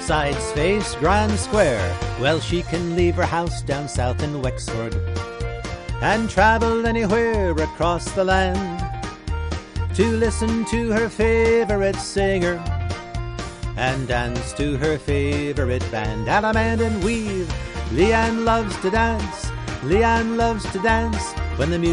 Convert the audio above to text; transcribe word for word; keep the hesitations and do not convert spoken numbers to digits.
Sides face Grand Square. Well, she can leave her house down south in Wexford and travel anywhere across the land to listen to her favourite singer and dance to her favourite band. Alamand and Weave, Leanne loves to dance. Leanne loves to dance when the music